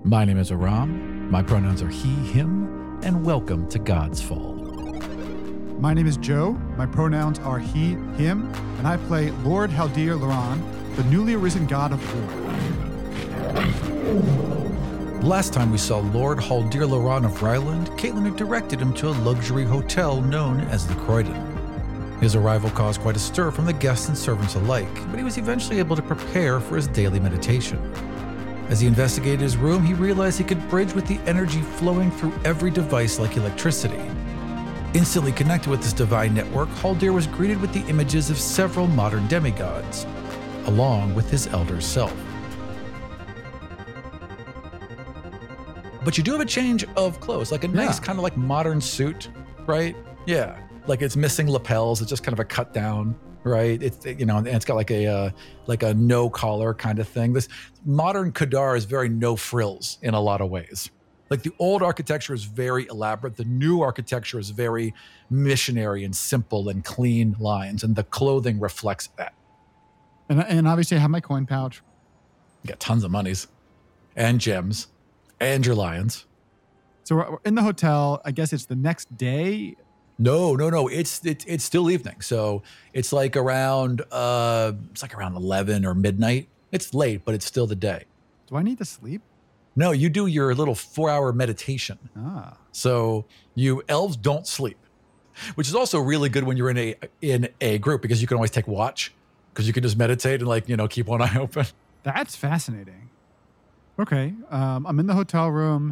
My name is Aram, my pronouns are he, him, and welcome to God's Fall. My name is Joe, my pronouns are he, him, and I play Lord Haldir Loran, the newly arisen god of war. Last time we saw Lord Haldir Loran of Ryland, Caitlin had directed him to a luxury hotel known as the Croydon. His arrival caused quite a stir from the guests and servants alike, but he was eventually able to prepare for his daily meditation. As he investigated his room, he realized he could bridge with the energy flowing through every device like electricity. Instantly connected with this divine network, Haldir was greeted with the images of several modern demigods, along with his elder self. But you do have a change of clothes, like a nice kind of like modern suit, right? Yeah, like it's missing lapels. It's just kind of a cut down, right? It's, you know, and it's got like a no collar kind of thing. This modern Kadar is very no frills in a lot of ways. Like the old architecture is very elaborate. The new architecture is very missionary and simple and clean lines, and the clothing reflects that. And obviously I have my coin pouch. You got tons of monies and gems and your lions. So we're in the hotel. I guess it's the next day. No. It's still evening. So it's like around 11 or midnight. It's late, but it's still the day. Do I need to sleep? No, you do your little 4-hour meditation. So you elves don't sleep, which is also really good when you're in a group, because you can always take watch, because you can just meditate and keep one eye open. That's fascinating. Okay, I'm in the hotel room.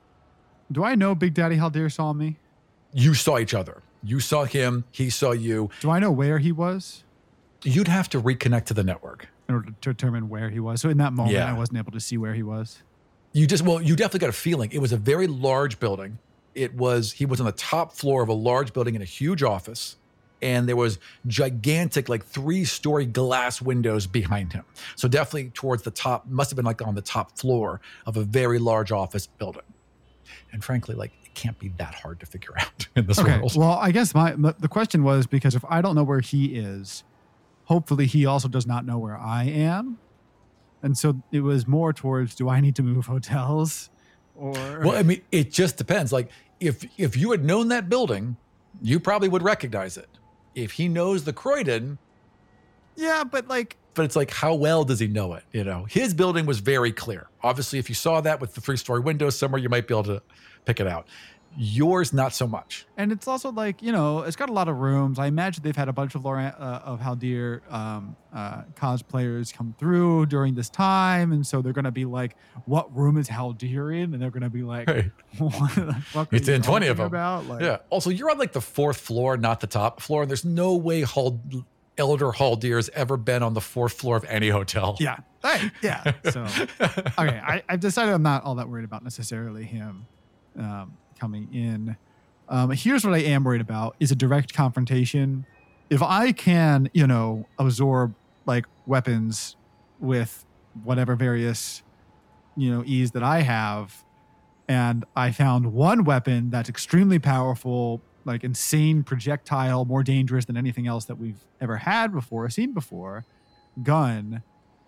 Do I know Big Daddy Haldir saw me? You saw each other. You saw him. He saw you. Do I know where he was? You'd have to reconnect to the network in order to determine where he was. So in that moment, I wasn't able to see where he was. You definitely got a feeling. It was a very large building. He was on the top floor of a large building in a huge office, and there was gigantic, 3-story glass windows behind him. So definitely towards the top, must have been on the top floor of a very large office building. And frankly, it can't be that hard to figure out in this world. Well, I guess the question was, because if I don't know where he is, hopefully he also does not know where I am. And so it was more towards, do I need to move hotels? Or well, I mean, it just depends. If you had known that building, you probably would recognize it. If he knows the Croydon, yeah, but it's how well does he know it? His building was very clear. Obviously, if you saw that with the 3-story windows somewhere, you might be able to pick it out. Yours, not so much. And it's also it's got a lot of rooms. I imagine they've had a bunch of Haldir cosplayers come through during this time. And so they're going to be like, what room is Haldir in? And they're going to be like, hey, what the fuck it's in 20 of them. About? Yeah. Also, you're on the 4th floor, not the top floor. And there's no way Elder Haldir has ever been on the 4th floor of any hotel. Yeah. Hey, yeah. So, okay. I've decided I'm not all that worried about necessarily him coming in. Here's what I am worried about is a direct confrontation. If I can, absorb weapons with whatever various, ease that I have, and I found one weapon that's extremely powerful, insane projectile, more dangerous than anything else that we've ever had before, seen before, gun,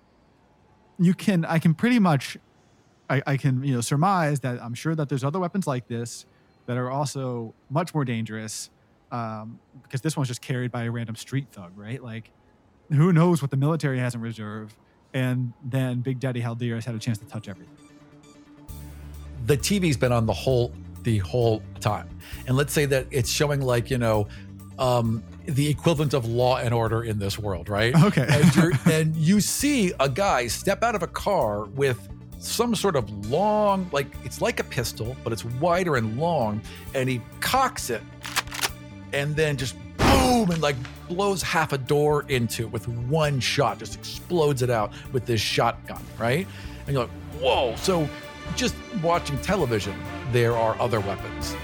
I can pretty much I can surmise that I'm sure that there's other weapons like this that are also much more dangerous, because this one's just carried by a random street thug, right? Who knows what the military has in reserve, and then Big Daddy Haldir has had a chance to touch everything. The TV's been on the whole time, and let's say that it's showing the equivalent of Law and Order in this world, right? Okay. and you see a guy step out of a car with some sort of long, it's like a pistol, but it's wider and long, and he cocks it and then just boom, and blows half a door into it with one shot, just explodes it out with this shotgun, right? And you're like, whoa. So just watching television, there are other weapons.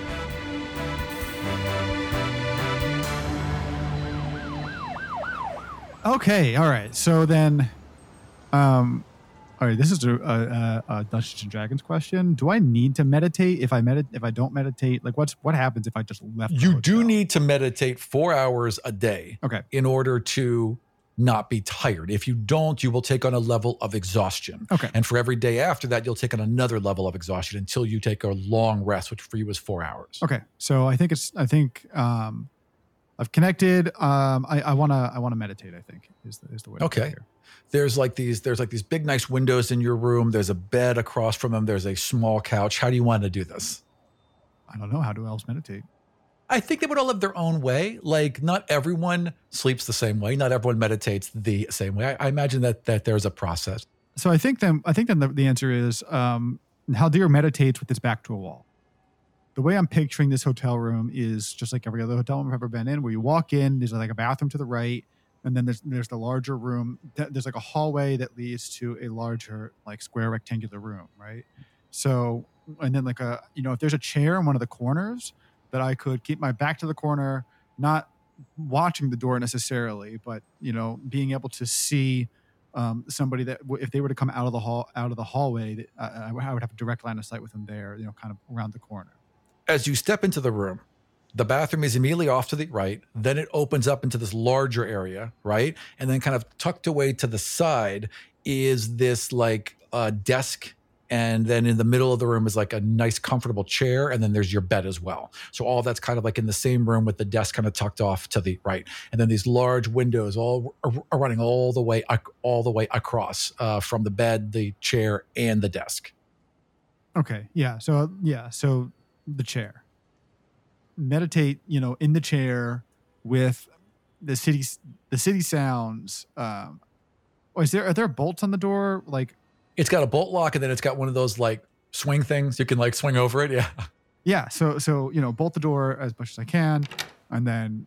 Okay, all right. So then, all right. This is a Dungeons and Dragons question. Do I need to meditate? If I don't meditate, what happens if I just left? You do need to meditate 4 hours a day. Okay. In order to not be tired. If you don't, you will take on a level of exhaustion. Okay. And for every day after that, you'll take on another level of exhaustion until you take a long rest, which for you is 4 hours. Okay. So I think I've connected. I want to meditate, I think is the way to Okay. go here. There's like these big, nice windows in your room. There's a bed across from them. There's a small couch. How do you want to do this? I don't know. How do elves meditate? I think they would all have their own way. Like, not everyone sleeps the same way. Not everyone meditates the same way. I imagine that there's a process. So I think then the answer is Haldir meditates with his back to a wall. The way I'm picturing this hotel room is just like every other hotel room I've ever been in, where you walk in, there's like a bathroom to the right, and then there's the larger room. There's like a hallway that leads to a larger, like, square rectangular room, right? So, and then like if there's a chair in one of the corners, that I could keep my back to the corner, not watching the door necessarily, but being able to see somebody that if they were to come out of the hallway, that I would have a direct line of sight with them there, kind of around the corner. As you step into the room, the bathroom is immediately off to the right. Then it opens up into this larger area, right? And then kind of tucked away to the side is this like desk. And then in the middle of the room is like a nice, comfortable chair. And then there's your bed as well. So all that's kind of like in the same room with the desk kind of tucked off to the right. And then these large windows all are running all the way across from the bed, the chair, and the desk. Okay. Yeah. So the chair. Meditate, in the chair with the city sounds. Are there bolts on the door? Like, it's got a bolt lock, and then it's got one of those like swing things. You can like swing over it. Yeah. Yeah. So bolt the door as much as I can, and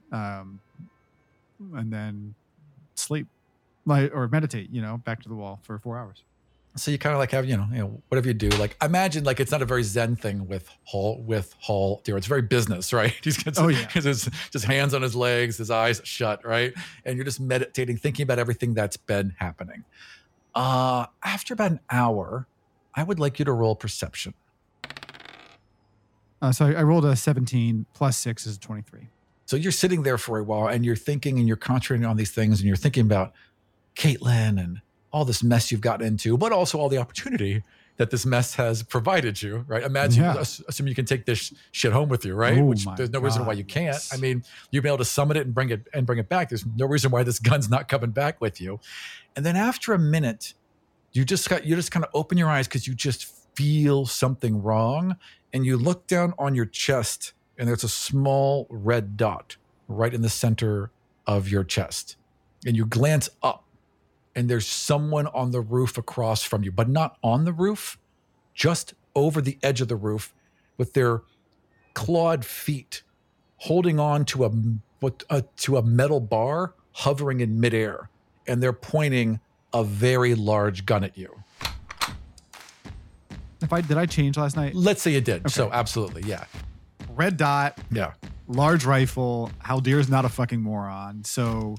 then sleep, or meditate. Back to the wall for 4 hours. So you kind of like have whatever you do. Like, imagine like it's not a very Zen thing with Hall Deer. It's very business, right? He's got his just hands on his legs, his eyes shut, right? And you're just meditating, thinking about everything that's been happening. After about an hour, I would like you to roll perception. So I rolled a 17 plus 6 is 23. So you're sitting there for a while and you're thinking and you're concentrating on these things and you're thinking about Caitlin and all this mess you've gotten into, but also all the opportunity that this mess has provided you, right? Imagine, assume you can take this shit home with you, right? Oh, which there's no reason why you can't. I mean, you'll be able to summon it and bring it back. There's no reason why this gun's not coming back with you. And then after a minute, you just kind of open your eyes because you just feel something wrong, and you look down on your chest, and there's a small red dot right in the center of your chest. And you glance up, and there's someone on the roof across from you, but not on the roof, just over the edge of the roof with their clawed feet holding on to a metal bar hovering in midair. And they're pointing a very large gun at you. Did I change last night? Let's say you did. Okay. So absolutely, yeah. Red dot. Yeah. Large rifle. Haldir's not a fucking moron. So,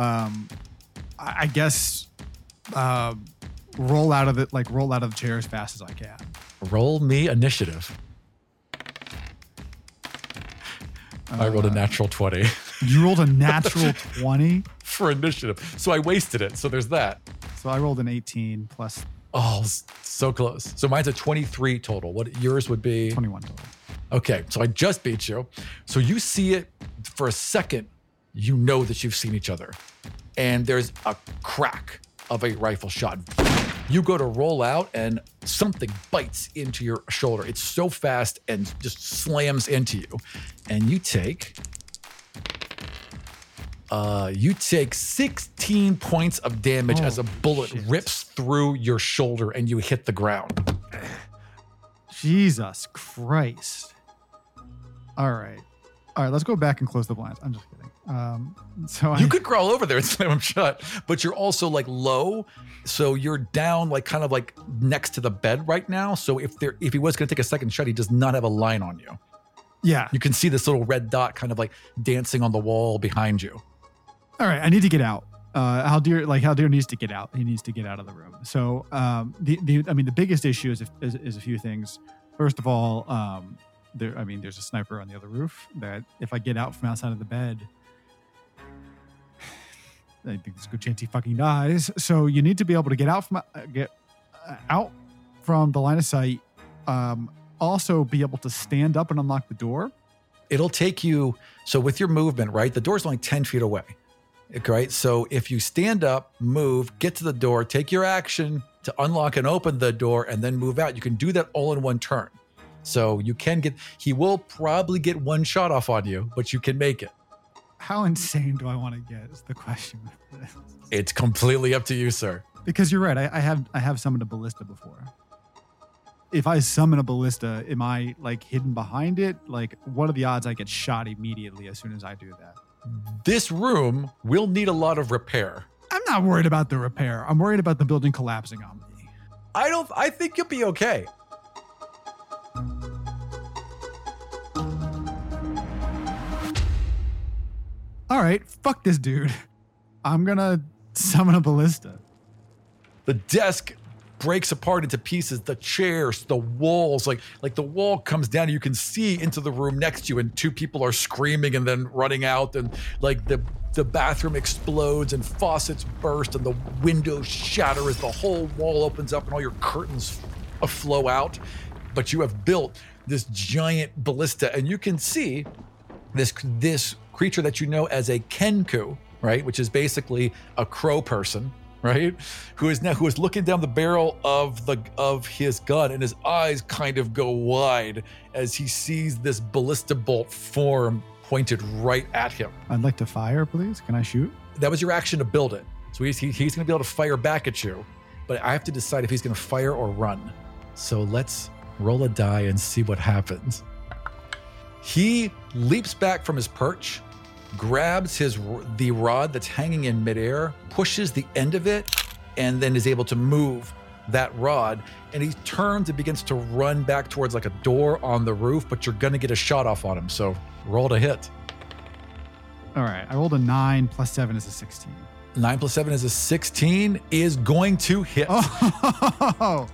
I guess, roll out of the chair as fast as I can. Roll me initiative. I rolled a natural 20. You rolled a natural 20? For initiative. So I wasted it. So there's that. So I rolled an 18 plus. Oh, so close. So mine's a 23 total. What yours would be? 21 total. Okay. So I just beat you. So you see it for a second. You know that you've seen each other. And there's a crack of a rifle shot. You go to roll out and something bites into your shoulder. It's so fast and just slams into you. And you take 16 points of damage as a bullet rips through your shoulder and you hit the ground. Jesus Christ. All right, let's go back and close the blinds. I'm just kidding. You could crawl over there and slam them shut, but you're also like low. So you're down like kind of like next to the bed right now. So if he was going to take a second shot, he does not have a line on you. Yeah. You can see this little red dot kind of like dancing on the wall behind you. All right, I need to get out. Haldir needs to get out. He needs to get out of the room. So, the biggest issue is a few things. First of all, there's a sniper on the other roof that if I get out from outside of the bed, I think there's a good chance he fucking dies. So you need to be able to get out from the line of sight. Also be able to stand up and unlock the door. It'll take you, so with your movement, right? The door's only 10 feet away, right? So if you stand up, move, get to the door, take your action to unlock and open the door, and then move out, you can do that all in one turn. So you can he will probably get one shot off on you, but you can make it. How insane do I want to get is the question with this. It's completely up to you, sir. Because you're right. I have summoned a ballista before. If I summon a ballista, am I like hidden behind it? Like, what are the odds I get shot immediately as soon as I do that? This room will need a lot of repair. I'm not worried about the repair. I'm worried about the building collapsing on me. I think you'll be okay. All right, fuck this dude. I'm gonna summon a ballista. The desk breaks apart into pieces, the chairs, the walls, like the wall comes down and you can see into the room next to you and two people are screaming and then running out, and like the bathroom explodes and faucets burst and the windows shatter as the whole wall opens up and all your curtains flow out. But you have built this giant ballista and you can see this creature that you know as a Kenku, right? Which is basically a crow person, right? Who is looking down the barrel of his gun, and his eyes kind of go wide as he sees this ballista bolt form pointed right at him. I'd like to fire, please. Can I shoot? That was your action to build it. So he's going to be able to fire back at you, but I have to decide if he's going to fire or run. So let's roll a die and see what happens. He leaps back from his perch, grabs the rod that's hanging in midair, pushes the end of it, and then is able to move that rod. And he turns and begins to run back towards like a door on the roof, but you're going to get a shot off on him. So roll to hit. All right. I rolled a 9 plus 7 is a 16. 9 plus 7 is a 16 is going to hit. Oh.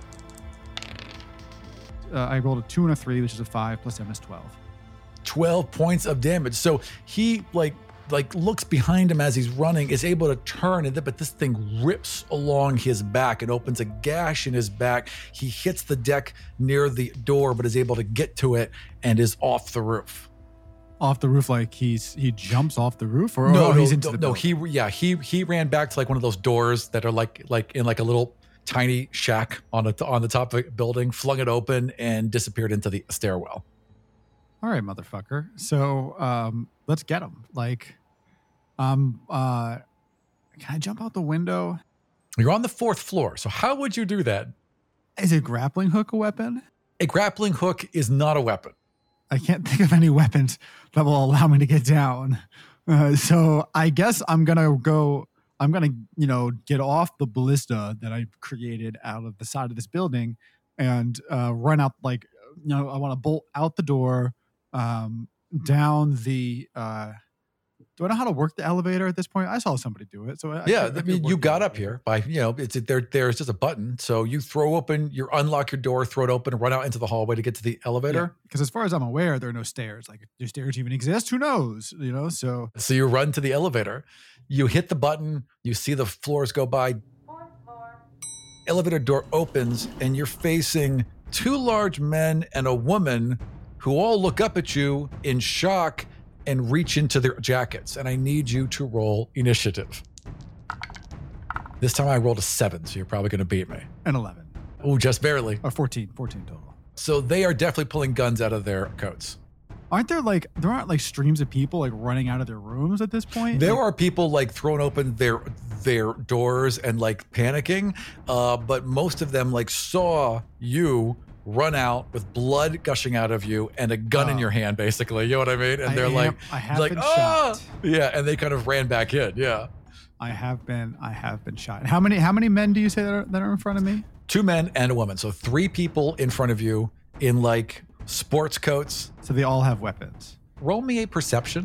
I rolled a 2 and a 3, which is a 5 plus 7 is 12. 12 points of damage. So he like looks behind him as he's running, is able to turn, but this thing rips along his back and opens a gash in his back. He hits the deck near the door, but is able to get to it and is off the roof. Off the roof, like he jumps off the roof, or he's into the building? He ran back to like one of those doors that are like in like a little tiny shack on the top of a building, flung it open and disappeared into the stairwell. All right, motherfucker. So let's get him. Like, can I jump out the window? You're on the 4th floor. So how would you do that? Is a grappling hook a weapon? A grappling hook is not a weapon. I can't think of any weapons that will allow me to get down. So I guess I'm going to get off the ballista that I created out of the side of this building and run out, I want to bolt out the door, down the do I know how to work the elevator at this point? I saw somebody do it. So you got up here by, there's just a button. So you unlock your door, throw it open, and run out into the hallway to get to the elevator. Because as far as I'm aware, there are no stairs. Like, do stairs even exist? Who knows? So you run to the elevator, you hit the button, you see the floors go by. 4th floor. Elevator door opens and you're facing 2 large men and a woman who all look up at you in shock and reach into their jackets. And I need you to roll initiative. This time I rolled a 7, so you're probably going to beat me. An 11. Oh, just barely. Or 14 total. So they are definitely pulling guns out of their coats. There aren't streams of people running out of their rooms at this point? There are people throwing open their doors and panicking, but most of them saw you run out with blood gushing out of you and a gun in your hand, basically. You know what I mean? And I have been shot. Yeah, and they kind of ran back in. Yeah. I have been shot. How many men do you say that are in front of me? 2 men and a woman. So 3 people in front of you in sports coats. So they all have weapons. Roll me a perception.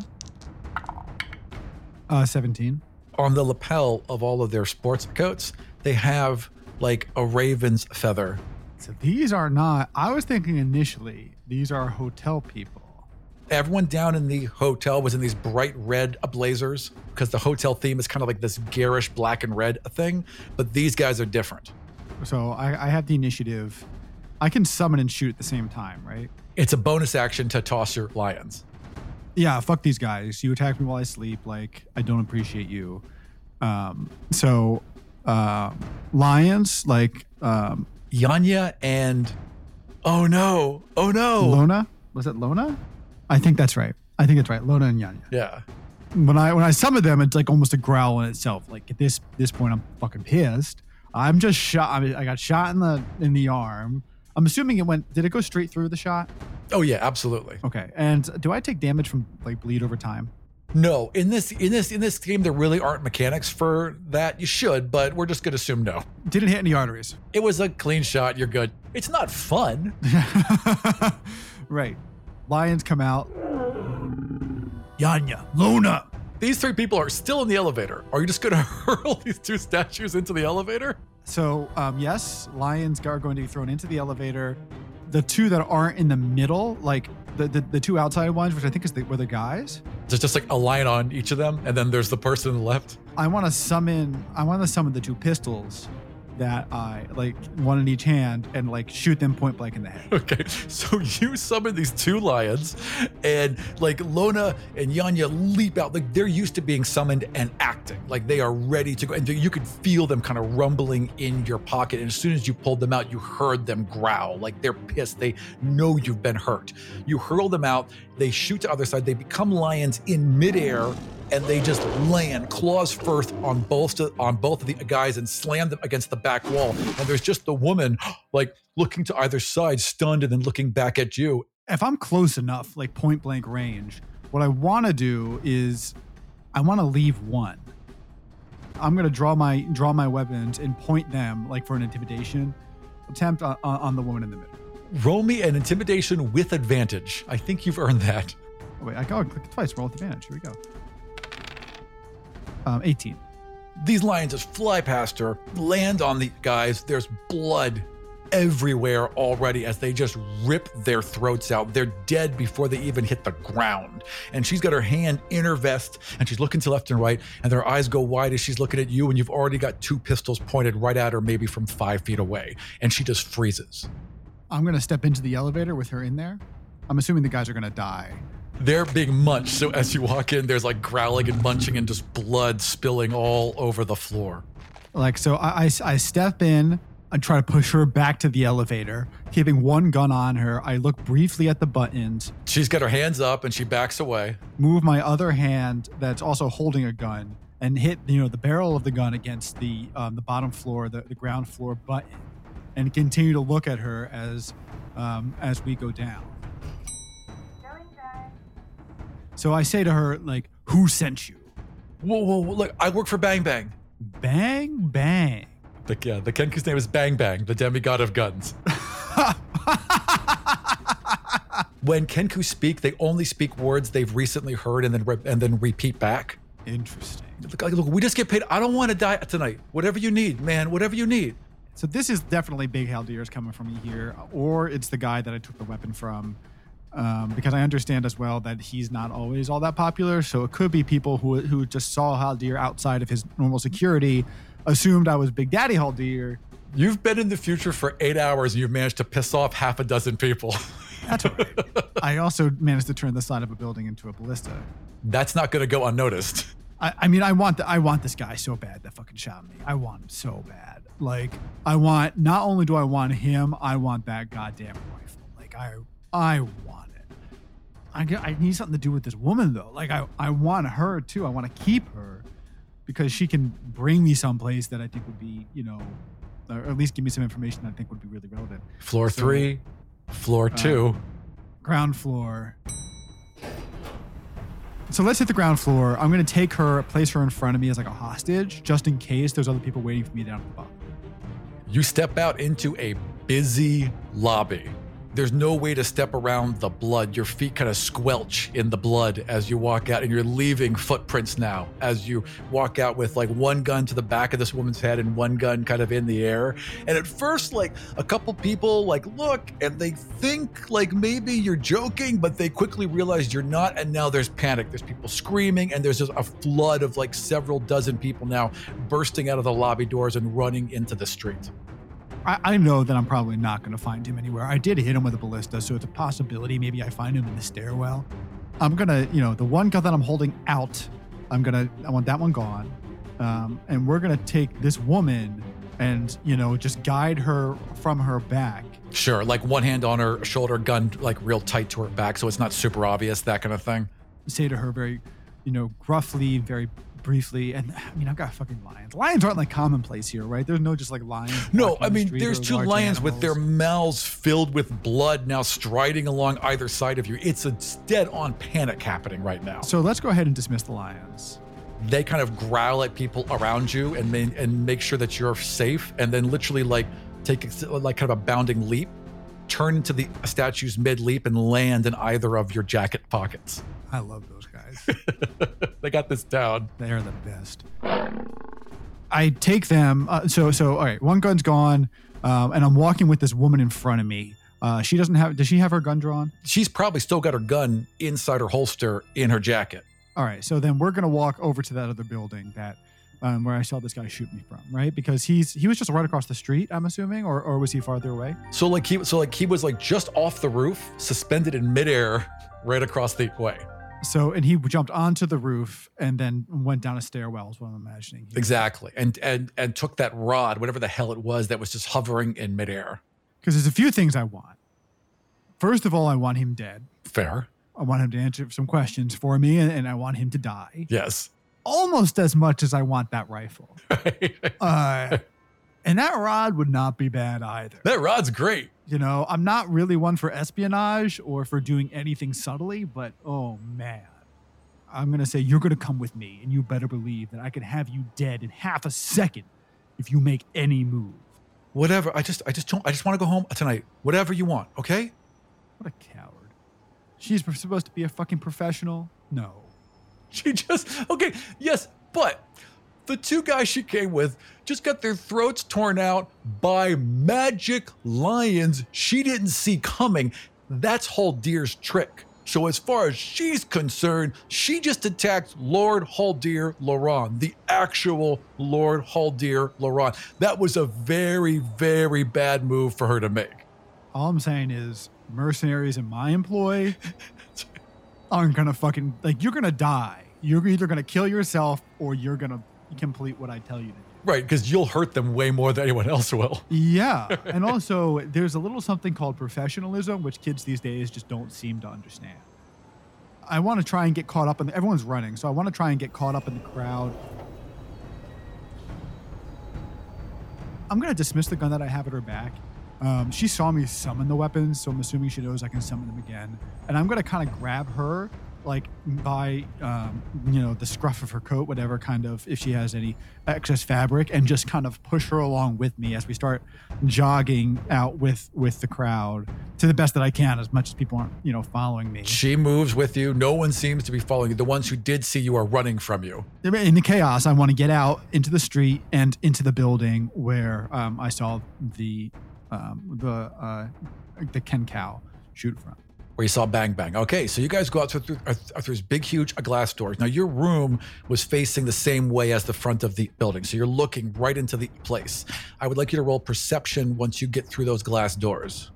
17. On the lapel of all of their sports coats, they have a raven's feather. So these are not, I was thinking initially, these are hotel people. Everyone down in the hotel was in these bright red blazers because the hotel theme is kind of like this garish black and red thing, but these guys are different. So I have the initiative. I can summon and shoot at the same time, right? It's a bonus action to toss your lions. Yeah, fuck these guys. You attack me while I sleep. Like, I don't appreciate you. Lions, like... Yanya and... Oh no. Lona? Was it Lona? I think that's right. Lona and Yanya. Yeah. When I summon them, it's like almost a growl in itself. Like at this point, I'm fucking pissed. I'm just shot. I mean, I got shot in the arm. I'm assuming did it go straight through the shot? Oh yeah, absolutely. Okay. And do I take damage from like bleed over time? No, in this game, there really aren't mechanics for that. You should, but we're just gonna assume no. Didn't hit any arteries. It was a clean shot. You're good. It's not fun. Right. Lions come out. Yanya, Lona. These three people are still in the elevator. Are you just gonna hurl these two statues into the elevator? So, yes, lions are going to be thrown into the elevator. The two that aren't in the middle, like the two outside ones, which I think were the guys. There's just like a lion on each of them, and then there's the person on the left. I want to summon the two pistols that I like, one in each hand, and like shoot them point blank in the head. Okay, so you summon these two lions, and like Lona and Yanya leap out. Like they're used to being summoned and acting. Like they are ready to go, and you could feel them kind of rumbling in your pocket. And as soon as you pulled them out, you heard them growl. Like they're pissed. They know you've been hurt. You hurl them out. They shoot to the other side. They become lions in midair. And they just land claws first on both of the guys and slam them against the back wall. And there's just the woman like looking to either side, stunned, and then looking back at you. If I'm close enough, like point blank range, what I want to do is I want to leave one. I'm gonna draw my weapons and point them like for an intimidation attempt on the woman in the middle. Roll me an intimidation with advantage. I think you've earned that. Oh, wait, I got click it twice. Roll with advantage. Here we go. 18. These lions just fly past her, land on the guys. There's blood everywhere already as they just rip their throats out. They're dead before they even hit the ground. And she's got her hand in her vest and she's looking to left and right, and their eyes go wide as she's looking at you, and you've already got two pistols pointed right at her, maybe from 5 feet away. And she just freezes. I'm going to step into the elevator with her in there. I'm assuming the guys are going to die. They're being munched, so as you walk in, there's like growling and munching and just blood spilling all over the floor. Like, so I step in and try to push her back to the elevator, keeping one gun on her. I look briefly at the buttons. She's got her hands up and she backs away. Move my other hand that's also holding a gun and hit, the barrel of the gun against the bottom floor, the ground floor button, and continue to look at her as we go down. So I say to her, like, who sent you? Whoa, look, I work for Bang Bang. Bang Bang. The Kenku's name is Bang Bang, the demigod of guns. When Kenku speak, they only speak words they've recently heard and then repeat back. Interesting. Look, we just get paid. I don't want to die tonight. Whatever you need, man, whatever you need. So this is definitely Big Haldir's coming from me here, or it's the guy that I took the weapon from. Because I understand as well that he's not always all that popular. So it could be people who just saw Haldir outside of his normal security, assumed I was Big Daddy Haldir. You've been in the future for 8 hours and you've managed to piss off half a dozen people. That's all right. I also managed to turn the side of a building into a ballista. That's not going to go unnoticed. I mean, I want this guy so bad that fucking shot me. I want him so bad. Like, not only do I want him, I want that goddamn rifle. Like, I want it. I need something to do with this woman, though. Like, I want her, too. I want to keep her because she can bring me someplace that I think would be, or at least give me some information that I think would be really relevant. Floor 3, floor 2. Ground floor. So let's hit the ground floor. I'm going to take her, place her in front of me as like a hostage, just in case there's other people waiting for me down at the bottom. You step out into a busy lobby. There's no way to step around the blood. Your feet kind of squelch in the blood as you walk out, and you're leaving footprints now as you walk out with like one gun to the back of this woman's head and one gun kind of in the air. And at first, like a couple people like look and they think like maybe you're joking, but they quickly realize you're not. And now there's panic. There's people screaming, and there's just a flood of like several dozen people now bursting out of the lobby doors and running into the street. I know that I'm probably not going to find him anywhere. I did hit him with a ballista, so it's a possibility. Maybe I find him in the stairwell. I'm going to, the one gun that I'm holding out, I want that one gone. And we're going to take this woman and, just guide her from her back. Sure. Like one hand on her shoulder, gun like real tight to her back. So it's not super obvious, that kind of thing. Say to her very, gruffly, very briefly, and I've got fucking lions. Lions aren't like commonplace here, right? There's no just like lions. No, there's two lions with their mouths filled with blood now striding along either side of you. It's a dead on panic happening right now. So let's go ahead and dismiss the lions. They kind of growl at people around you and make sure that you're safe, and then literally like take like kind of a bounding leap, turn into the statue's mid leap and land in either of your jacket pockets. I love those guys. They got this down. They're the best. I take them. So all right, one gun's gone, and I'm walking with this woman in front of me. Does she have her gun drawn? She's probably still got her gun inside her holster in her jacket. All right, so then we're gonna walk over to that other building that where I saw this guy shoot me from, right? Because he was just right across the street, I'm assuming, or was he farther away? So he was like just off the roof, suspended in midair, right across the way. So, and he jumped onto the roof and then went down a stairwell is what I'm imagining. Exactly. And took that rod, whatever the hell it was, that was just hovering in midair. Because there's a few things I want. First of all, I want him dead. Fair. I want him to answer some questions for me, and I want him to die. Yes. Almost as much as I want that rifle. Right. And that rod would not be bad either. That rod's great. I'm not really one for espionage or for doing anything subtly, but oh man, I'm going to say you're going to come with me, and you better believe that I can have you dead in half a second if you make any move. Whatever. I just want to go home tonight. Whatever you want. Okay. What a coward. She's supposed to be a fucking professional. No. Okay. Yes. But the two guys she came with just got their throats torn out by magic lions she didn't see coming. That's Haldir's trick. So as far as she's concerned, she just attacked Lord Haldir Loran, the actual Lord Haldir Loran. That was a very, very bad move for her to make. All I'm saying is mercenaries in my employ aren't going to fucking, you're going to die. You're either going to kill yourself or you're going to complete what I tell you to do. Right, because you'll hurt them way more than anyone else will. Yeah, and also there's a little something called professionalism, which kids these days just don't seem to understand. I want to try and get caught up in everyone's running, so I want to try and get caught up in the crowd. I'm going to dismiss the gun that I have at her back. She saw me summon the weapons, so I'm assuming she knows I can summon them again. And I'm going to kind of grab her by the scruff of her coat, whatever kind of, if she has any excess fabric, and just kind of push her along with me as we start jogging out with the crowd to the best that I can, as much as people aren't following me. She moves with you. No one seems to be following you. The ones who did see you are running from you. In the chaos, I want to get out into the street and into the building where I saw the Ken Cow shoot from. Where you saw bang, bang. Okay, so you guys go out through these big, huge glass doors. Now, your room was facing the same way as the front of the building, so you're looking right into the place. I would like you to roll perception once you get through those glass doors.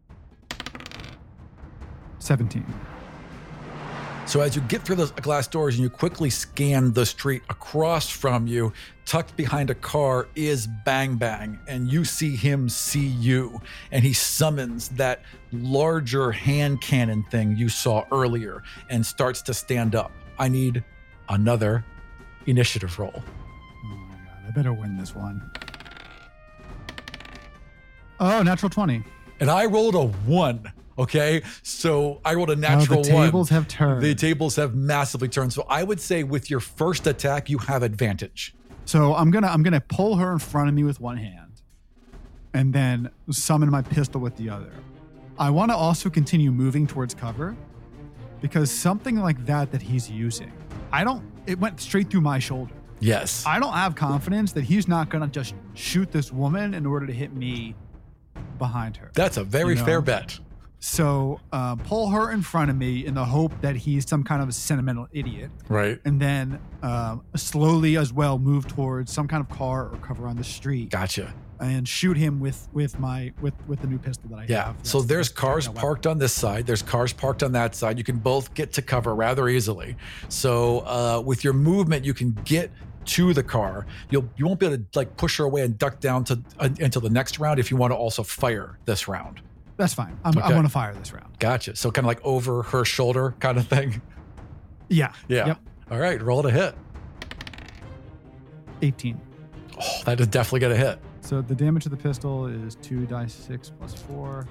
17. So as you get through those glass doors and you quickly scan the street, across from you, tucked behind a car, is Bang Bang, and you see him see you, and he summons that larger hand cannon thing you saw earlier and starts to stand up. I need another initiative roll. Oh my God, I better win this one. Oh, natural 20. And I rolled a 1. Okay, so I rolled a natural 1. The tables have turned. The tables have massively turned. So I would say with your first attack, you have advantage. So I'm gonna pull her in front of me with one hand, and then summon my pistol with the other. I want to also continue moving towards cover because something like that he's using, it went straight through my shoulder. Yes. I don't have confidence that he's not going to just shoot this woman in order to hit me behind her. That's a very fair bet. So pull her in front of me in the hope that he's some kind of a sentimental idiot. Right. And then slowly as well move towards some kind of car or cover on the street. Gotcha. And shoot him with the new pistol that I have. Yeah. So there's cars parked on this side. There's cars parked on that side. You can both get to cover rather easily. So with your movement, you can get to the car. You won't be able to like push her away and duck down until the next round if you want to also fire this round. That's fine. I want to fire this round. Gotcha. So kind of like over her shoulder kind of thing. Yeah. Yeah. Yep. All right. Roll to hit. 18. Oh, that is definitely going to hit. So the damage of the pistol is 2d6 plus 4.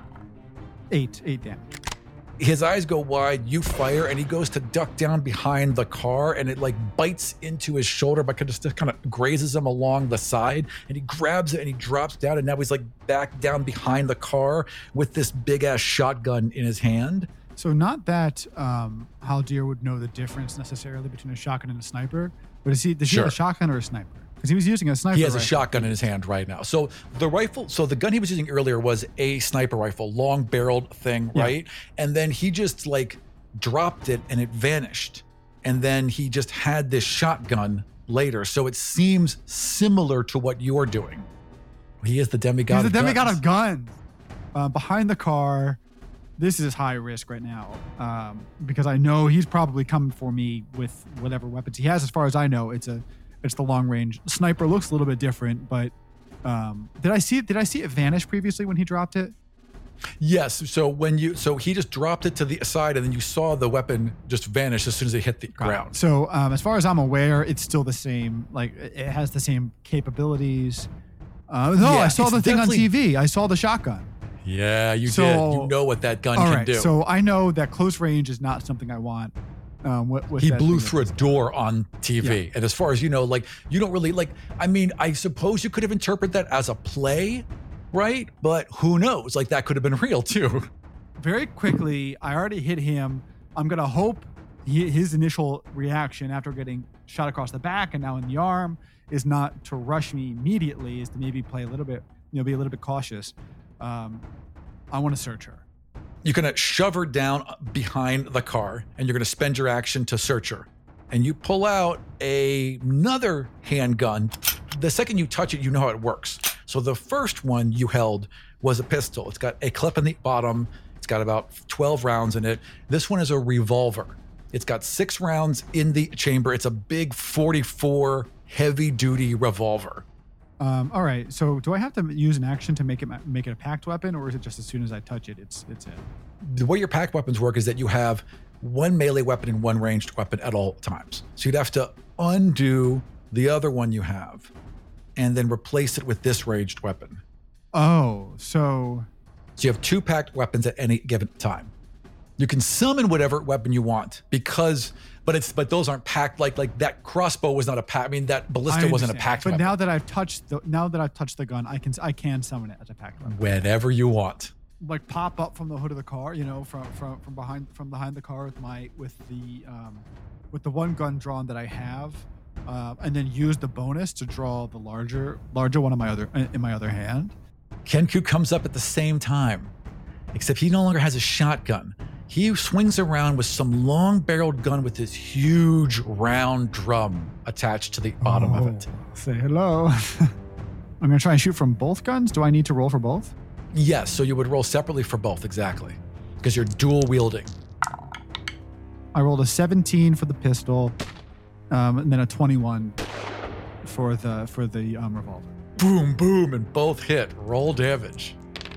8 damage. His eyes go wide, you fire, and he goes to duck down behind the car, and it like bites into his shoulder, but just kind of grazes him along the side, and he grabs it and he drops down, and now he's like back down behind the car with this big ass shotgun in his hand. So not that Haldir would know the difference necessarily between a shotgun and a sniper, but does he have a shotgun or a sniper? Because he was using a sniper. He has a shotgun in his hand right now. So the gun he was using earlier was a sniper rifle, long barreled thing, right? And then he just like dropped it and it vanished. And then he just had this shotgun later. So it seems similar to what you're doing. He is the demigod. He's the demigod of guns. Behind the car. This is high risk right now because I know he's probably coming for me with whatever weapons he has. As far as I know, it's the long range. Sniper looks a little bit different, but did I see it vanish previously when he dropped it? Yes. So he just dropped it to the side, and then you saw the weapon just vanish as soon as it hit the ground. So as far as I'm aware, it's still the same. Like it has the same capabilities. I saw the thing on TV. I saw the shotgun. Yeah, you did. You know what that gun can do. So I know that close range is not something I want. He blew through a door on TV. And as far as you know, like, you don't really I suppose you could have interpreted that as a play, right? But who knows? Like, that could have been real too. Very quickly, I already hit him. I'm going to hope his initial reaction after getting shot across the back and now in the arm is not to rush me immediately, is to maybe play a little bit, be a little bit cautious. I want to search her. You're going to shove her down behind the car, and you're going to spend your action to search her. And you pull out another handgun. The second you touch it, you know how it works. So the first one you held was a pistol. It's got a clip in the bottom. It's got about 12 rounds in it. This one is a revolver. It's got 6 rounds in the chamber. It's a big 44 heavy-duty revolver. All right. So do I have to use an action to make it a packed weapon, or is it just as soon as I touch it, it's it? The way your packed weapons work is that you have one melee weapon and one ranged weapon at all times. So you'd have to undo the other one you have and then replace it with this ranged weapon. Oh, so you have 2 packed weapons at any given time. You can summon whatever weapon you want but those aren't packed. Like that crossbow was not a pack. I mean, that ballista wasn't a packed weapon. But now that I've touched the gun, I can summon it as a packed weapon. Whenever you want. Like pop up from the hood of the car, from behind the car with the one gun drawn that I have, and then use the bonus to draw the larger one in my other hand. Kenku comes up at the same time, except he no longer has a shotgun. He swings around with some long-barreled gun with this huge round drum attached to the bottom of it. Say hello. I'm going to try and shoot from both guns. Do I need to roll for both? Yes, so you would roll separately for both, exactly, because you're dual wielding. I rolled a 17 for the pistol, and then a 21 for the revolver. Boom, boom, and both hit. Roll damage.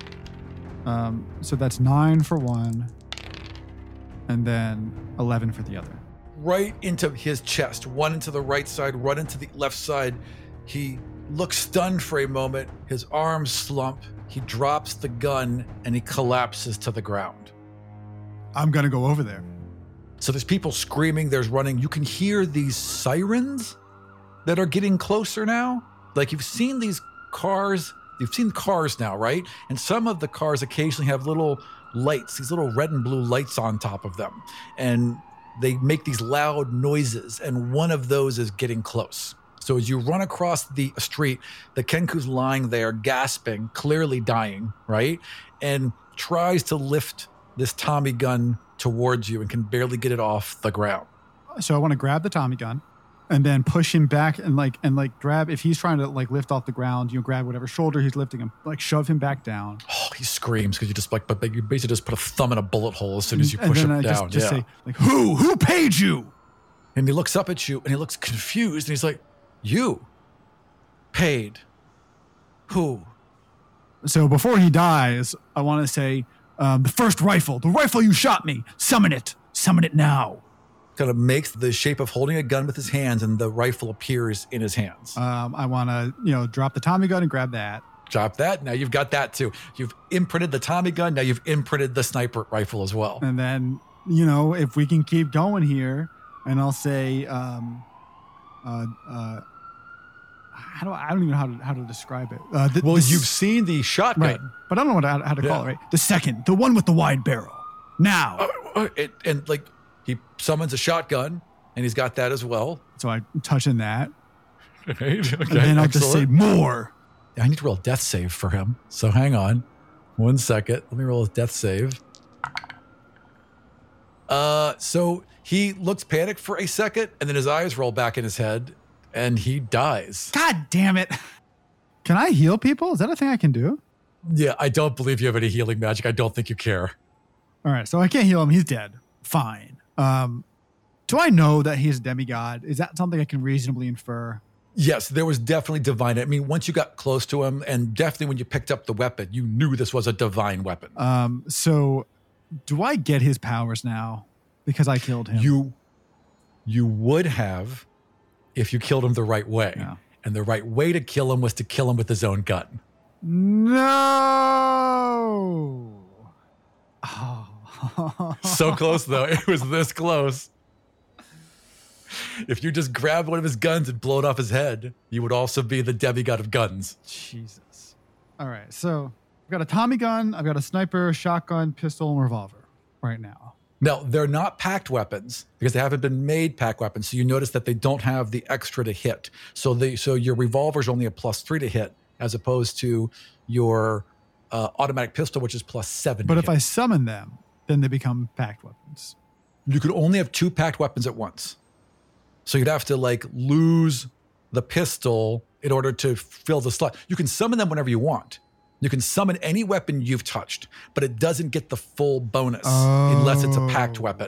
So that's 9 for one. And then 11 for the other. Right into his chest, one into the right side, one into the left side. He looks stunned for a moment. His arms slump. He drops the gun and he collapses to the ground. I'm going to go over there. So there's people screaming, there's running. You can hear these sirens that are getting closer now. Like, you've seen these cars you've seen cars now, right? And some of the cars occasionally have little lights, these little red and blue lights on top of them. And they make these loud noises. And one of those is getting close. So as you run across the street, the Kenku's lying there, gasping, clearly dying, right? And tries to lift this Tommy gun towards you and can barely get it off the ground. So I want to grab the Tommy gun and then push him back and grab, if he's trying to like lift off the ground, grab whatever shoulder he's lifting him, like shove him back down. Oh, he screams because you just but you basically just put a thumb in a bullet hole as soon as you push him down. Just say like, who paid you? And he looks up at you and he looks confused and he's like, you paid who? So before he dies, I want to say, the first rifle, the rifle you shot me, summon it now. Kind of makes the shape of holding a gun with his hands and the rifle appears in his hands. I want to, drop the Tommy gun and grab that. Drop that. Now you've got that too. You've imprinted the Tommy gun. Now you've imprinted the sniper rifle as well. And then, if we can keep going here, and I'll say, I don't even know how to describe it. You've seen the shotgun. Right, but I don't know how to call it, right? The second, the one with the wide barrel. Now. And he summons a shotgun, and he's got that as well. So I'm touching that. Right. Okay, and then I'll just say more. I need to roll a death save for him. So hang on 1 second. Let me roll a death save. So he looks panicked for a second, and then his eyes roll back in his head, and he dies. God damn it. Can I heal people? Is that a thing I can do? Yeah, I don't believe you have any healing magic. I don't think you care. All right, so I can't heal him. He's dead. Fine. Do I know that he's a demigod? Is that something I can reasonably infer? Yes, there was definitely divine. I mean, once you got close to him, and definitely when you picked up the weapon, you knew this was a divine weapon. So do I get his powers now because I killed him? You would have if you killed him the right way. Yeah. And the right way to kill him was to kill him with his own gun. No. Oh. So close, though. It was this close. If you just grabbed one of his guns and blow it off his head, you would also be the demigod of guns. Jesus. All right. So I've got a Tommy gun. I've got a sniper, shotgun, pistol, and revolver right now. Now, they're not packed weapons because they haven't been made packed weapons. So you notice that they don't have the extra to hit. So your revolver is only a +3 to hit as opposed to your automatic pistol, which is +7. But if I summon them, then they become packed weapons. You could only have 2 packed weapons at once. So you'd have to lose the pistol in order to fill the slot. You can summon them whenever you want. You can summon any weapon you've touched, but it doesn't get the full bonus unless it's a packed weapon.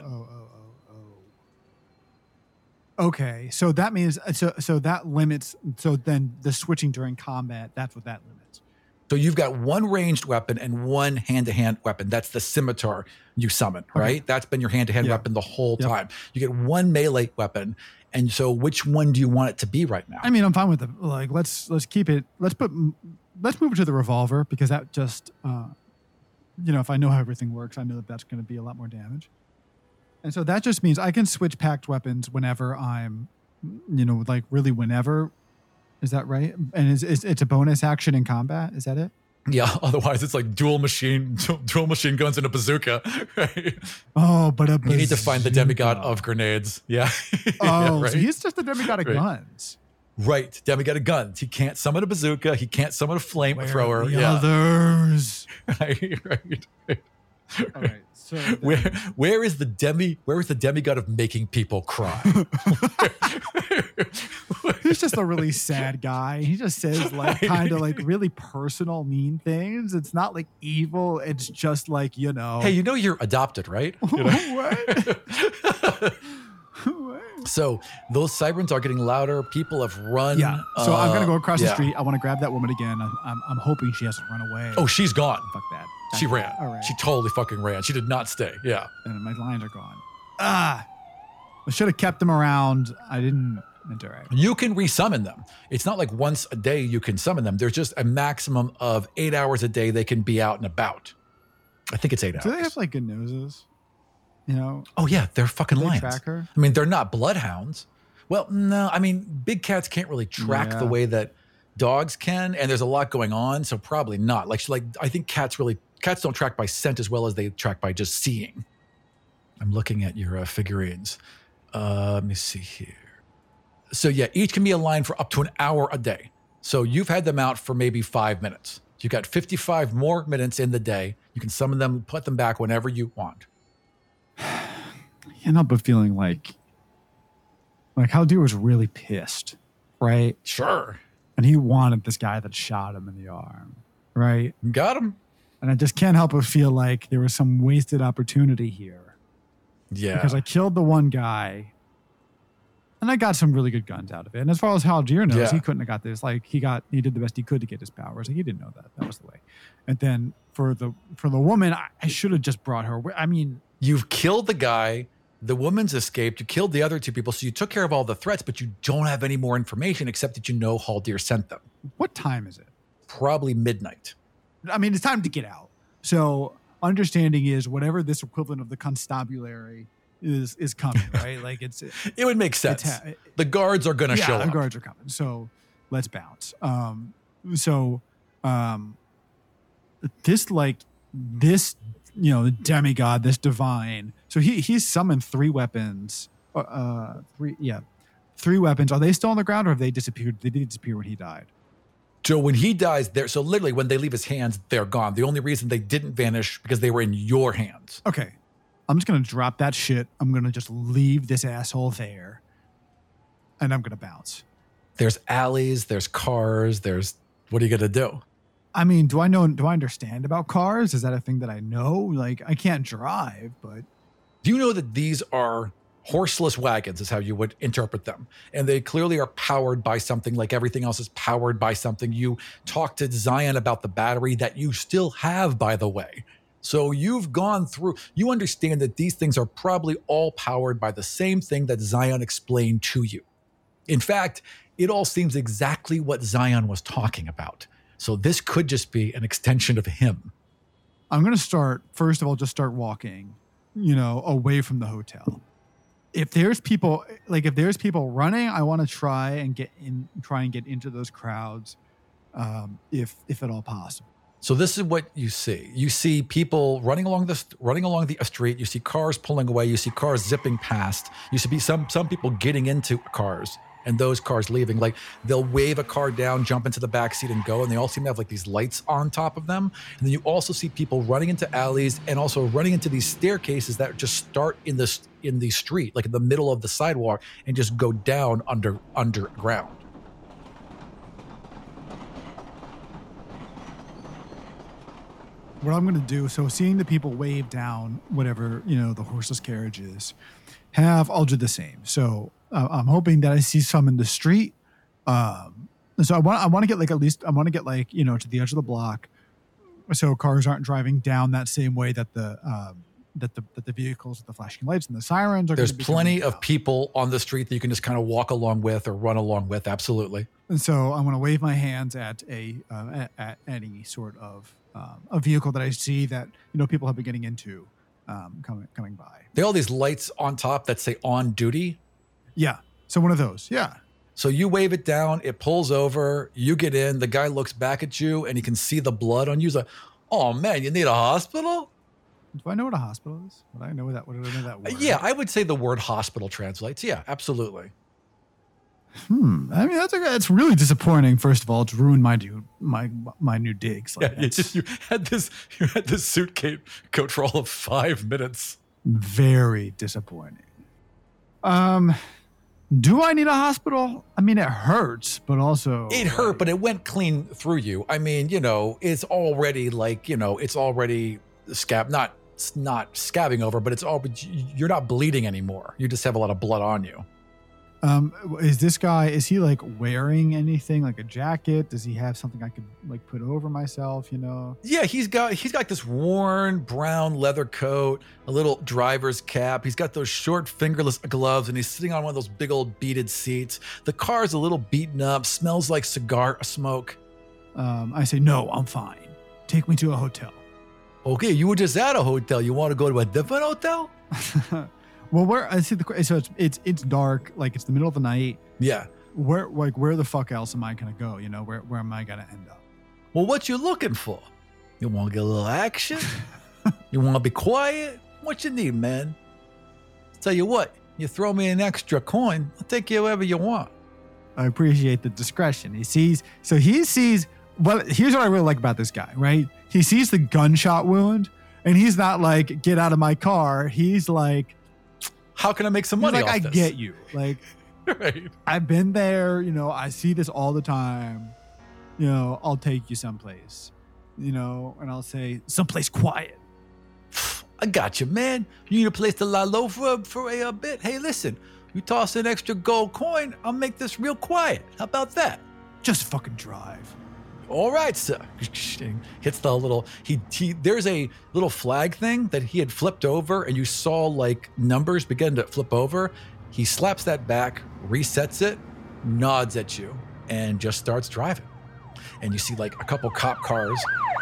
Okay, so that means so that limits. So then the switching during combat, that's what that limits. So you've got one ranged weapon and one hand-to-hand weapon. That's the scimitar you summon, right? That's been your hand-to-hand weapon the whole time. You get one melee weapon. And so which one do you want it to be right now? I mean, I'm fine with it. Let's keep it. Let's move it to the revolver because that just, if I know how everything works, I know that that's going to be a lot more damage. And so that just means I can switch packed weapons whenever I'm, really whenever. Is that right? And it's a bonus action in combat? Is that it? Yeah. Otherwise, it's like dual machine guns and a bazooka. Right? Oh, but a bazooka. You need to find the demigod of grenades. Yeah. Oh, right? So he's just the demigod of guns. Right. Demigod of guns. He can't summon a bazooka. He can't summon a flamethrower. The others. Right. All right. So where is the demigod of making people cry? He's just a really sad guy. He just says kind of really personal, mean things. It's not evil. It's just Hey, you're adopted, right? What? So those sirens are getting louder. People have run. Yeah. So I'm gonna go across the street. I want to grab that woman again. I'm hoping she hasn't run away. Oh, she's gone. Fuck that. She ran. All right. She totally fucking ran. She did not stay. Yeah. And my lines are gone. I should have kept them around. I didn't interact. You can resummon them. It's not like once a day you can summon them. There's just a maximum of 8 hours a day they can be out and about. I think it's 8 hours. Do they have good noses? Oh yeah, they're fucking lions. Tracker? I mean, they're not bloodhounds. Well, no, I mean, big cats can't really track the way that dogs can, and there's a lot going on, so probably not. Like I think cats don't track by scent as well as they track by just seeing. I'm looking at your figurines. Let me see here. So yeah, each can be aligned for up to an hour a day. So you've had them out for maybe 5 minutes. You got 55 more minutes in the day. You can summon them, put them back whenever you want. Can't help but feeling like Haldir was really pissed, right? Sure. And he wanted this guy that shot him in the arm, right? Got him. And I just can't help but feel like there was some wasted opportunity here. Yeah. Because I killed the one guy, and I got some really good guns out of it. And as far as Haldir knows, he couldn't have got this. Like he did the best he could to get his powers. Like he didn't know that. That was the way. And then for the woman, I should have just brought her. I mean, you've killed the guy. The woman's escaped. You killed the other two people. So you took care of all the threats, but you don't have any more information except that you know Haldir sent them. What time is it? Probably midnight. I mean, it's time to get out. So understanding is whatever this equivalent of the constabulary is coming, right? Like it would make sense. The guards are going to show up. The guards are coming. So let's bounce. This demigod, this divine. So he's summoned 3 weapons. 3 weapons. Are they still on the ground or have they disappeared? They did disappear when he died. So when he dies, so literally when they leave his hands, they're gone. The only reason they didn't vanish because they were in your hands. Okay. I'm just going to drop that shit. I'm going to just leave this asshole there. And I'm going to bounce. There's alleys, there's cars, what are you going to do? I mean, do I understand about cars? Is that a thing that I know? Like, I can't drive, but. Do you know that these are horseless wagons is how you would interpret them. And they clearly are powered by something, like everything else is powered by something. You talked to Zion about the battery that you still have, by the way. So you've gone through, you understand that these things are probably all powered by the same thing that Zion explained to you. In fact, it all seems exactly what Zion was talking about. So this could just be an extension of him. I'm going to start walking, away from the hotel. If there's people running, I want to try and get into those crowds, if at all possible. So this is what you see. You see people running along the street. You see cars pulling away. You see cars zipping past. You see some people getting into cars and those cars leaving. Like they'll wave a car down, jump into the back seat and go. And they all seem to have like these lights on top of them. And then you also see people running into alleys and also running into these staircases that just start in the street, like in the middle of the sidewalk, and just go down underground. What I'm going to do, so seeing the people wave down whatever, the horseless carriages, I'll do the same. So I'm hoping that I see some in the street. So I want to get to the edge of the block, so cars aren't driving down that same way that the vehicles with the flashing lights and the sirens are. There's plenty of people on the street that you can just kind of walk along with or run along with. Absolutely. And so I'm going to wave my hands at at any sort of a vehicle that I see that people have been getting into coming by. There are all these lights on top that say on duty. Yeah. So one of those. Yeah. So you wave it down, it pulls over, you get in, the guy looks back at you and he can see the blood on you. He's like, oh man, you need a hospital? Do I know what a hospital is? Would I know that word? Yeah, I would say the word hospital translates. Yeah, absolutely. I mean, that's really disappointing. First of all, it's ruined my new digs. Like you had this suitcase coat for all of 5 minutes. Very disappointing. Do I need a hospital? I mean, it hurts, but also it hurt, but it went clean through you. I mean, it's already not scabbing over, but you're not bleeding anymore. You just have a lot of blood on you. Is he like wearing anything, like a jacket? Does he have something I could like put over myself, Yeah, he's got this worn brown leather coat, a little driver's cap. He's got those short fingerless gloves and he's sitting on one of those big old beaded seats. The car's a little beaten up, smells like cigar smoke. I say, no, I'm fine. Take me to a hotel. Okay, you were just at a hotel. You want to go to a different hotel? Well, where I see so it's dark, like it's the middle of the night. Yeah. where the fuck else am I gonna go? You know, where am I gonna end up? Well, what you looking for? You want to get a little action? You want to be quiet? What you need, man? Tell you what, you throw me an extra coin, I'll take you wherever you want. I appreciate the discretion. He sees. Well, here's what I really like about this guy, right? He sees the gunshot wound, and he's not like, get out of my car. He's like, how can I make some money? Like, off I this? get you. Like, right. I've been there. You know, I see this all the time. You know, I'll take you someplace. You know, and I'll say someplace quiet. I got you, man. You need a place to lie low for a bit. Hey, listen, you toss an extra gold coin, I'll make this real quiet. How about that? Just fucking drive. All right, sir. Hits the little, there's a little flag thing that he had flipped over, and you saw like numbers begin to flip over. He slaps that back, resets it, nods at you, and just starts driving. And you see like a couple cop cars.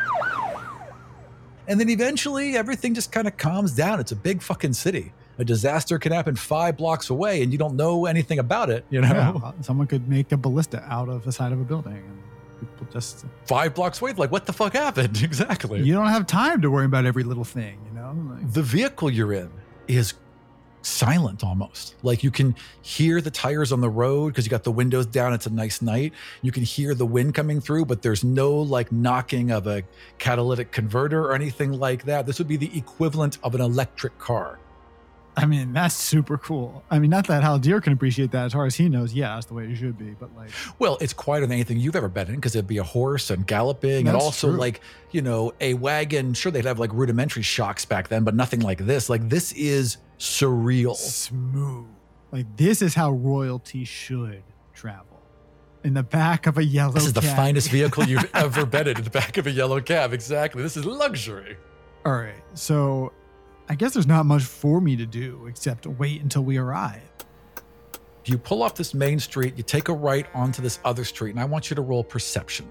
And then eventually everything just kind of calms down. It's a big fucking city. A disaster can happen 5 blocks away and you don't know anything about it, you know? Yeah, someone could make a ballista out of the side of a building and people just 5 blocks away, like what the fuck happened? Exactly. You don't have time to worry about every little thing, you know? Like, the vehicle you're in is silent almost. Like you can hear the tires on the road because you got the windows down. It's a nice night. You can hear the wind coming through, but there's no like knocking of a catalytic converter or anything like that. This would be the equivalent of an electric car. I mean, that's super cool. I mean, not that Haldir can appreciate that. As far as he knows, yeah, that's the way it should be. But like, well, it's quieter than anything you've ever been in because it'd be a horse and galloping, and also true. Like, you know, a wagon. Sure, they'd have like rudimentary shocks back then, but nothing like this. Like this is surreal, smooth. Like this is how royalty should travel. In the back of a yellow cab. This is the finest vehicle you've ever been in the back of a yellow cab. Exactly. This is luxury. All right, so I guess there's not much for me to do except wait until we arrive. You pull off this main street, you take a right onto this other street, and I want you to roll perception.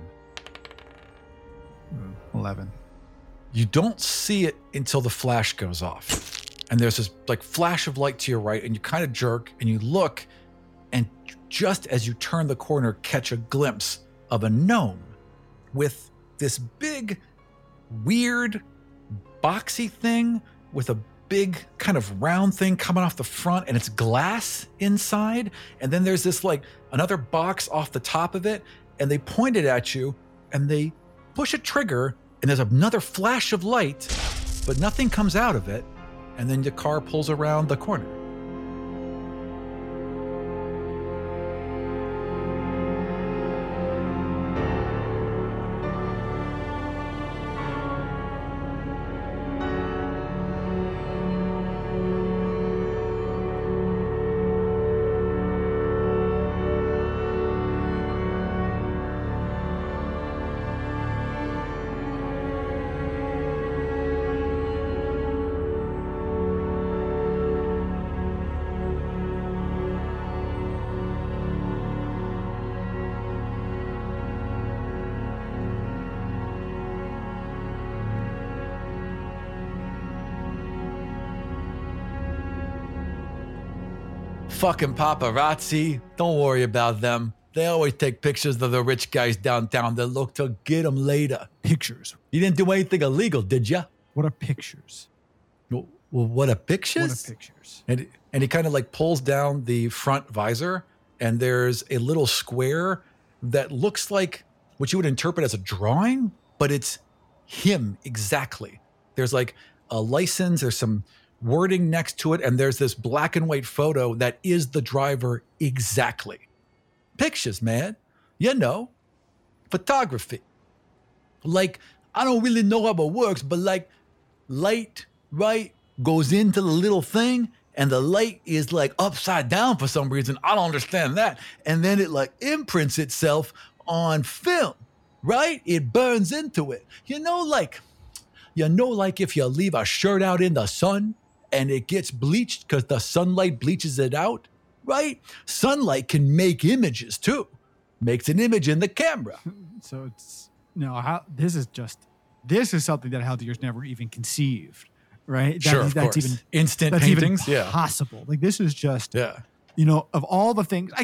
11. You don't see it until the flash goes off. And there's this like flash of light to your right, and you kind of jerk and you look, and just as you turn the corner, catch a glimpse of a gnome with this big, weird, boxy thing with a big kind of round thing coming off the front, and it's glass inside. And then there's this like another box off the top of it, and they point it at you and they push a trigger, and there's another flash of light, but nothing comes out of it. And then the car pulls around the corner. Fucking paparazzi. Don't worry about them. They always take pictures of the rich guys downtown that look to get them later. Pictures. You didn't do anything illegal, did ya? What are pictures? Well, what are pictures? What are pictures? And he kind of like pulls down the front visor, and there's a little square that looks like what you would interpret as a drawing, but it's him exactly. There's like a license, there's some wording next to it, and there's this black and white photo that is the driver exactly. Pictures, man. You know, photography. Like, I don't really know how it works, but like light, right, goes into the little thing, and the light is like upside down for some reason. I don't understand that. And then it like imprints itself on film, right? It burns into it. You know, like if you leave a shirt out in the sun and it gets bleached because the sunlight bleaches it out, right? Sunlight can make images too. Makes an image in the camera. So it's, this is something that Haldir's never even conceived, right? Sure, of course. Instant paintings, even possible. Like this is just, of all the things, I guess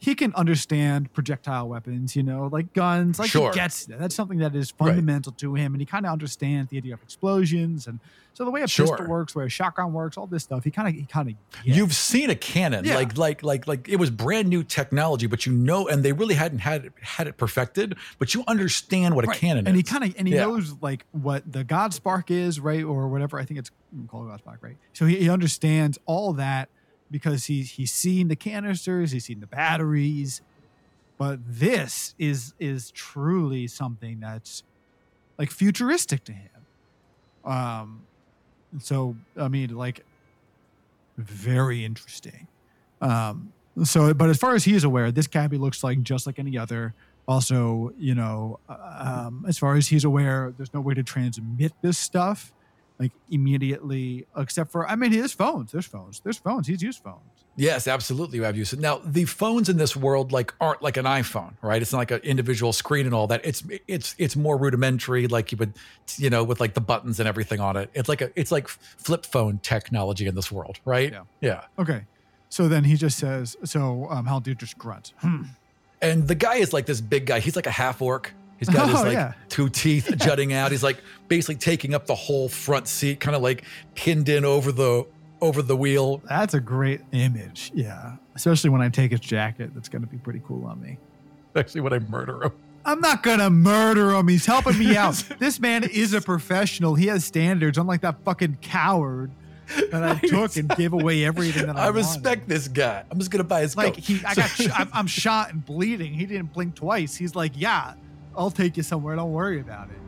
he can understand projectile weapons, like guns, like Sure. he gets that. That's something that is fundamental to him. And he kind of understands the idea of explosions. And so the way a pistol works, where a shotgun works, all this stuff, he kind of You've seen a cannon, like it was brand new technology, but and they really hadn't had it perfected, but you understand what a cannon and is. He knows like what the God Spark is, right? Or whatever. I think it's called God Spark, right? So he understands all that because he's seen the canisters, he's seen the batteries, but this is truly something that's like futuristic to him. So I mean, like, very interesting. But as far as he's aware, this cabbie looks like just like any other. Also, as far as he's aware, there's no way to transmit this stuff like immediately, except for, I mean, his phones. There's phones. He's used phones. Yes, absolutely. You have used it. Now, the phones in this world aren't like an iPhone, right? It's not like an individual screen and all that. It's more rudimentary, like you would, with like the buttons and everything on it. It's like flip phone technology in this world, right? Yeah. Okay. So then he just says, Hal Dude just grunts. And the guy is like this big guy. He's like a half orc. He's got his two teeth jutting out. He's like basically taking up the whole front seat, kind of like pinned in over the wheel. That's a great image. Yeah. Especially when I take his jacket. That's going to be pretty cool on me. Actually, when I murder him. I'm not going to murder him. He's helping me out. This man is a professional. He has standards, unlike that fucking coward that I took and gave away everything that I respect this guy. I'm just going to buy his coat. I'm shot and bleeding. He didn't blink twice. He's like, yeah, I'll take you somewhere. Don't worry about it.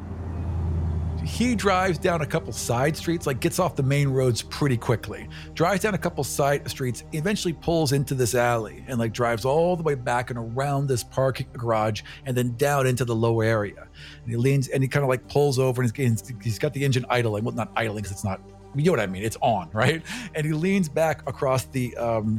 He drives down a couple side streets, like gets off the main roads pretty quickly, drives down a couple side streets, eventually pulls into this alley and like drives all the way back and around this parking garage and then down into the lower area. And he leans and he kind of like pulls over and he's got the engine idling. Well, not idling because it's not, you know what I mean? It's on, right? And he leans back across the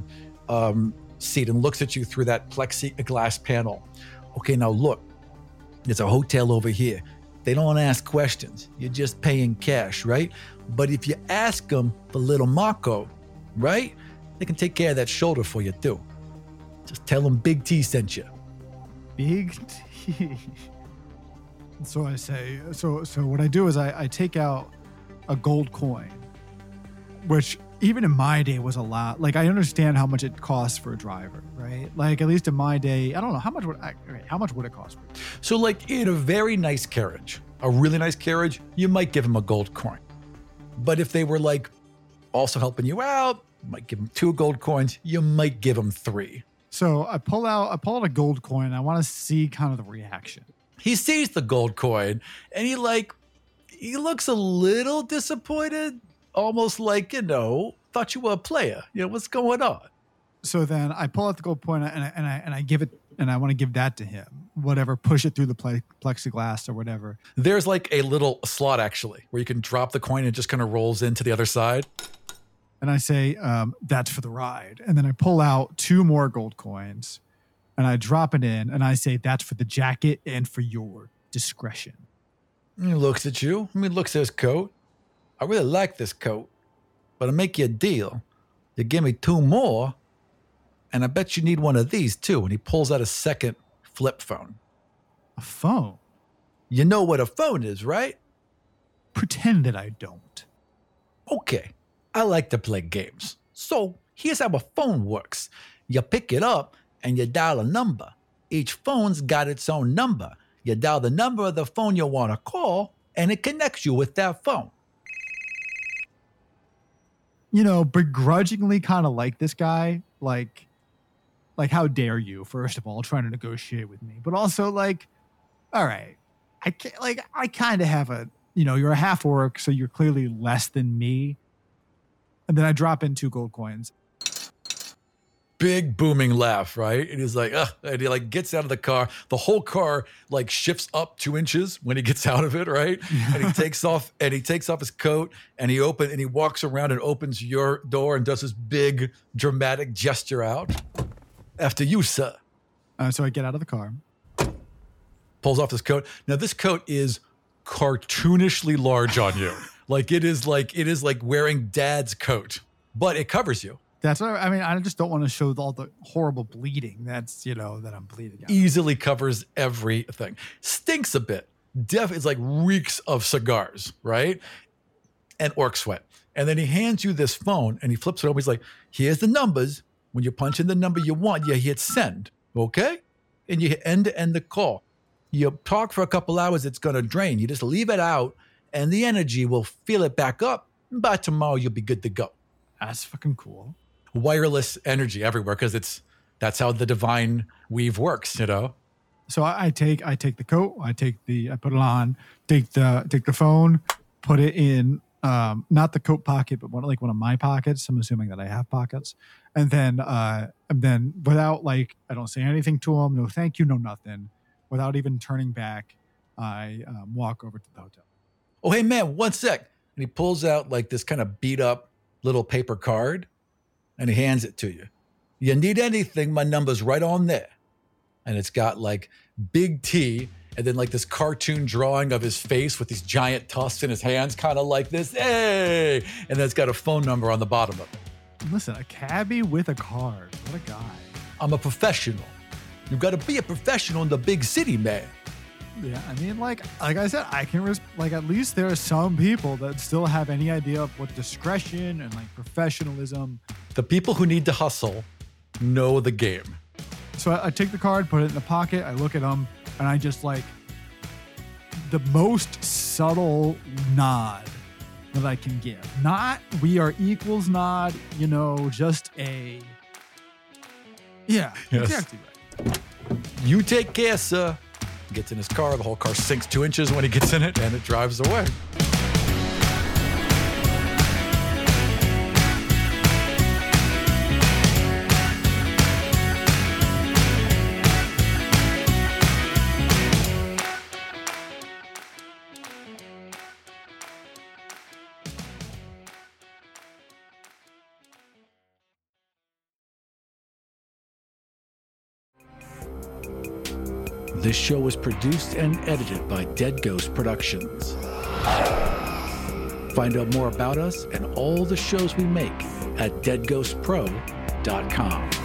seat and looks at you through that plexiglass panel. Okay, now look, there's a hotel over here. They don't ask questions. You're just paying cash, right? But if you ask them for little Marco, right? They can take care of that shoulder for you too. Just tell them Big T sent you. Big T. So I say, so what I do is I take out a gold coin, which even in my day was a lot. Like, I understand how much it costs for a driver, right? Like, at least in my day, I don't know how much would it cost? So like in a very nice carriage, a really nice carriage, you might give them a gold coin. But if they were like also helping you out, you might give them 2 gold coins. You might give them 3. So I pull out a gold coin. I want to see kind of the reaction. He sees the gold coin and he looks a little disappointed. Almost like, thought you were a player. What's going on? So then I pull out the gold coin and I give it, and I want to give that to him. Whatever, push it through the plexiglass or whatever. There's like a little slot actually where you can drop the coin and it just kind of rolls into the other side. And I say, that's for the ride. And then I pull out 2 more gold coins and I drop it in and I say, that's for the jacket and for your discretion. And he looks at you. Looks at his coat. I really like this coat, but I'll make you a deal. You give me 2 more, and I bet you need one of these too. And he pulls out a second flip phone. A phone? You know what a phone is, right? Pretend that I don't. Okay, I like to play games. So here's how a phone works. You pick it up and you dial a number. Each phone's got its own number. You dial the number of the phone you want to call, and it connects you with that phone. Begrudgingly kind of like this guy, like how dare you, first of all, trying to negotiate with me, but also like, all right, I kind of have you're a half orc, so you're clearly less than me. And then I drop in 2 gold coins. Big booming laugh, right? And he's like, ugh, and he like gets out of the car. The whole car like shifts up 2 inches when he gets out of it, right? And he takes off his coat and he walks around and opens your door and does this big dramatic gesture out. After you, sir. So I get out of the car. Pulls off his coat. Now this coat is cartoonishly large on you. It is like wearing dad's coat, but it covers you. That's what I mean. I just don't want to show all the horrible bleeding. That's, that I'm bleeding out. Easily covers everything. Stinks a bit. It's like reeks of cigars, right? And orc sweat. And then he hands you this phone and he flips it over. He's like, here's the numbers. When you punch in the number you want, you hit send, okay? And you end the call. You talk for a couple hours, it's going to drain. You just leave it out and the energy will fill it back up. And by tomorrow, you'll be good to go. That's fucking cool. Wireless energy everywhere because that's how the divine weave works, So I take the coat, I put it on, take the phone, put it in not the coat pocket, but one of my pockets. I'm assuming that I have pockets. And then without I don't say anything to him, no thank you, no nothing. Without even turning back, I walk over to the hotel. Oh, hey man, 1 sec. And he pulls out this kind of beat up little paper card and he hands it to you. You need anything, my number's right on there. And it's got big T and then this cartoon drawing of his face with these giant tusks in his hands, kind of like this. Hey! And then it's got a phone number on the bottom of it. Listen, a cabbie with a card. What a guy. I'm a professional. You've got to be a professional in the big city, man. Yeah, I mean, like I said, I can at least there are some people that still have any idea of what discretion and professionalism. The people who need to hustle know the game. So I take the card, put it in the pocket, I look at them, and I just the most subtle nod that I can give. Not we are equals nod, just a yeah, yes. Exactly right. You take care, sir. Gets in his car, the whole car sinks 2 inches when he gets in it, and it drives away. This show was produced and edited by Dead Ghost Productions. Find out more about us and all the shows we make at deadghostpro.com.